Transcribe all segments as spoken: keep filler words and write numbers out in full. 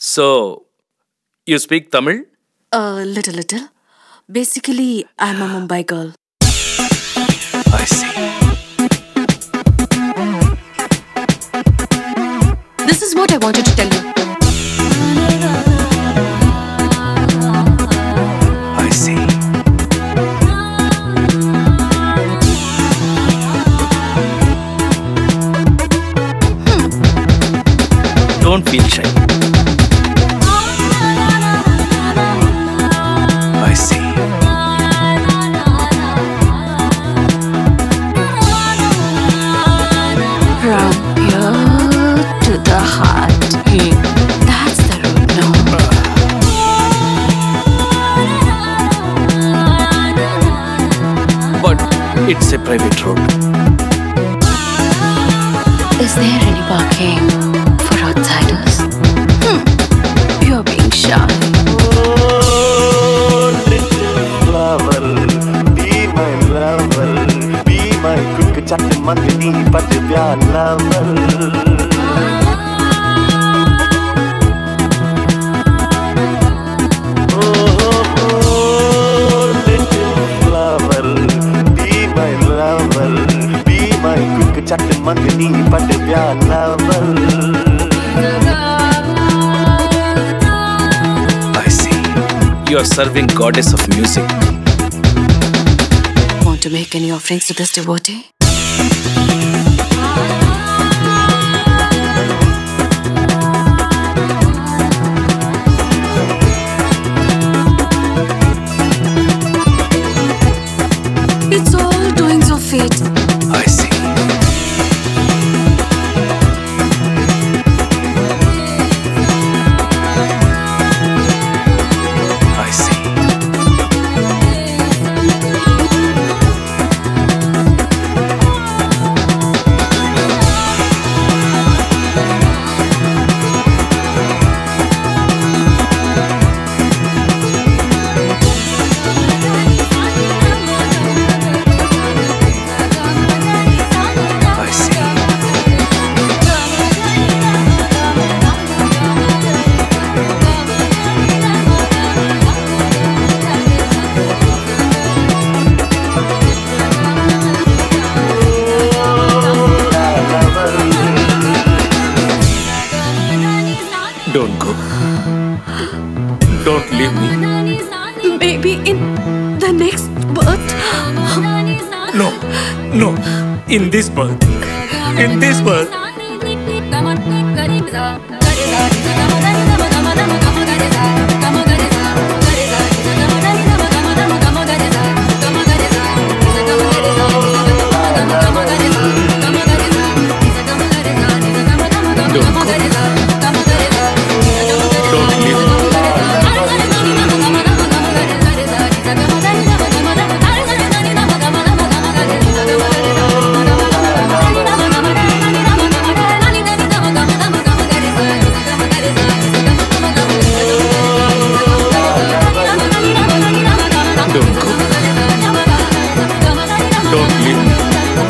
So, you speak Tamil? A little, little. Basically, I'm a Mumbai girl. I see. This is what I wanted to tell you. I see. Don't feel shy. I see. From here to the heart. That's the road now. But it's a private road. Is there any parking for outsiders? Hmm. You're being shy. Oh, little flower, be my lover, be my quick chat mangni, but pyar lover. Oh, little flower, be my lover, be my quick chat mangni, but pyar lover. I see. You are serving goddess of music. Want to make any offerings to this devotee? It's all doings of fate. I see. I see. I see. Don't go. Don't leave me. Maybe in the next birth. No, no. In this birth. In this birth. Don't go. Don't leave me. Don't go. Don't leave me.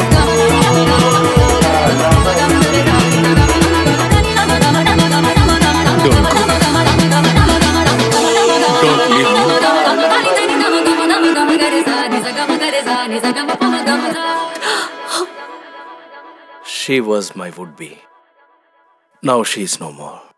Don't go. Don't leave me. She was my would-be. Now she is no more.